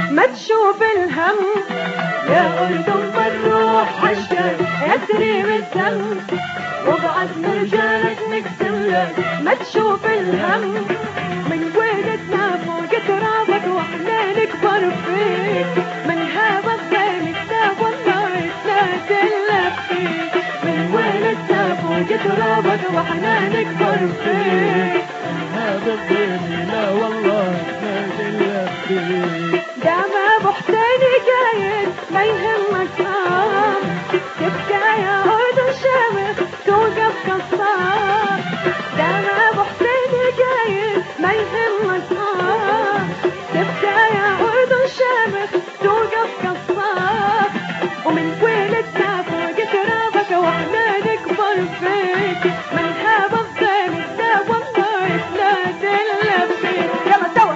ما تشوف الهم يا أردن بنروح عشان يسري بالدم وبعد رجالك نقسم لك ما تشوف الهم من ولدنا فوق ترابك واحنا نكبر فيك من هذا الدين كتاب والله تنادل فيك من ولدنا فوق ترابك واحنا نكبر فيك هذا الدين لا والله تنادل فيك دام ابو حسين قايد ما يهمك نام تبكى يا أردن شامخ توقف قصار دام ابو حسين قايد ما يهمك نام تبكى يا أردن شامخ توقف قصار ومن ولدنا فوق ترابك واحنا نكبر فيك من هذا الضيم ده والله تنادل فيك يلا سوا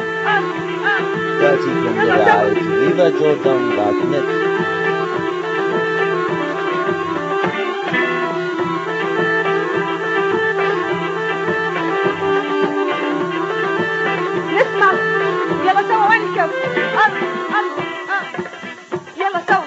يأتيكم برعاية VivaJordan.net. نسمع يلا سوا ونكب يلا سوا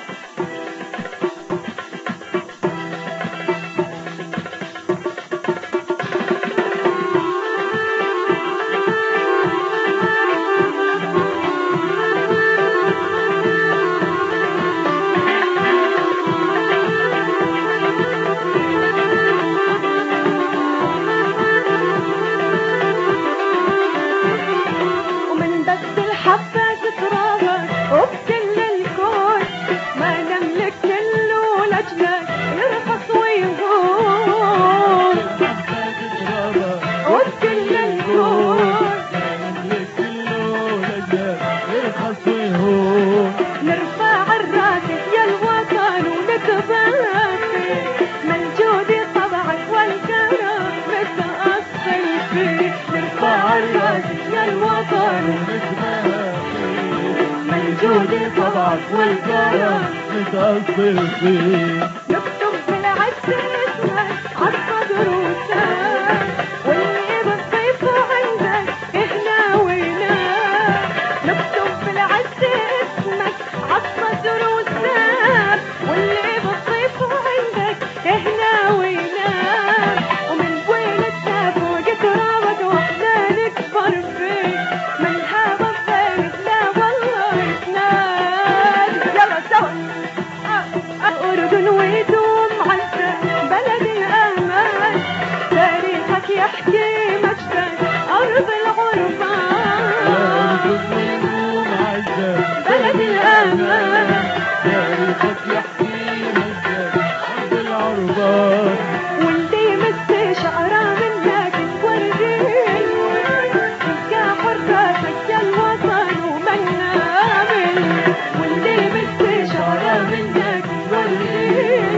ومن بس الحبة تترابك وبكل الكون ما نملك كله لجلك يرخص ويهون وبكل الكون نرفع الراس يا الوطن ونتباهي من جودي طبعك والكرم متأصل فيك نرفع الراس يا الوطن من جودي طبعك والكرم متأصل فيك نكتب بالعز اسمك عالصدر وسام واللي بصيفه عندك احنا ويناه نكتب بالعز اسمك عالصدر وسام واللي بصيفه عندك احنا ويناه ومن ولدنا فوق ترابك واحنا نكبر فيك من هذا الضيم لا والله تناد يلا سوا الأردن ويدوم عزة بلد الأمان تاريخك يحكي مجدك أرض العربان بلد الأمان تاريخك يحكي مجدك أرض العربان واللي مس شعره منك تورجين تلقى حركاتك يا الوطن ومن نامل واللي مس شعره منك تورجين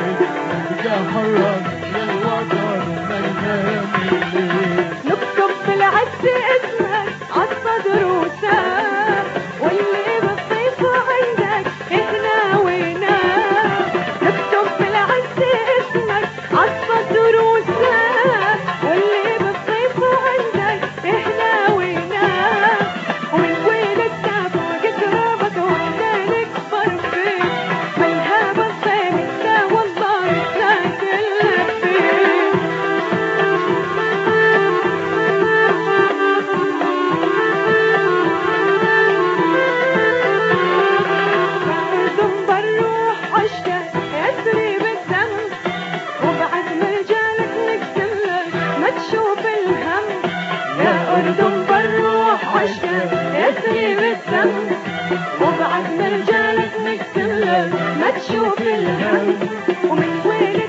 حرك للوطن من يملك نكتب بالعز اسمك عالصدر وسام واللي بصيفه عندك احنا ويناه نكتب بالعز اسمك عالصدر وسام واللي بصيفه عندك احنا ويناه ومن ولدنا فوق ترابك واحنا نكبر فيك من هذا الضيم ده والله تنادل فيك أردن بنروح عشان يسري بالدم وبعد ما رجالك نقسم لك ما تشوف الهم يا أردن بنروح عشان يسري بالدم وبعد ما رجالك نقسم لك ما تشوف الهم ومن وين